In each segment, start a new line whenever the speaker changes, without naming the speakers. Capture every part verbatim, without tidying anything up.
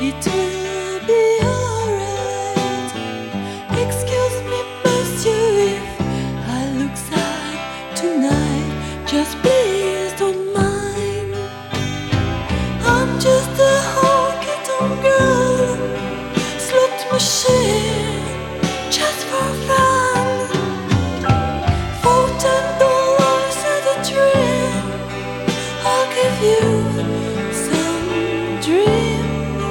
It will be alright. Excuse me, monsieur, if I look sad tonight. Just please don't mind. I'm just a honky-tonk girl, slot machine, just for fun. For ten dollars at a drink, I'll give you some dream.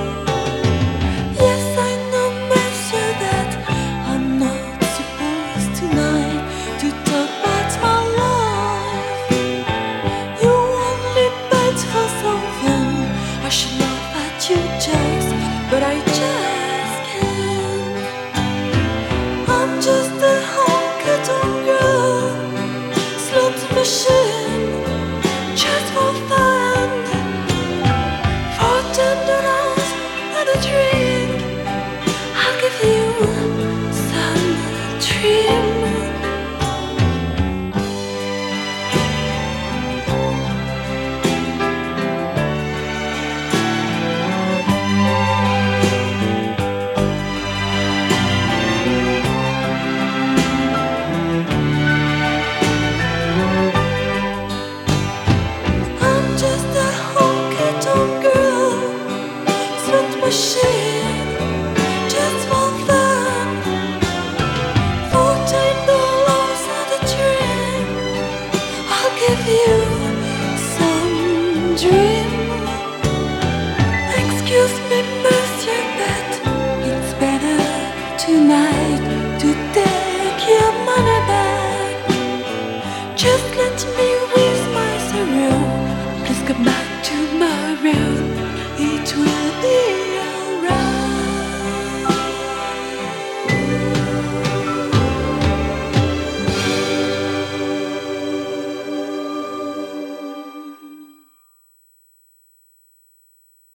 Yes, I know, monsieur, that I'm not supposed tonight to talk about my life. You only paid for something. I should laugh at you jokes, but I just can't. I'm just a honky-tonk girl, slot machine, just for fun. For ten dollars and a drink, I'll give you some dream. I'm just a honky-tonk girl, slot machine, just for fun. For ten dollars and a drink, I'll give you some dream. Excuse me,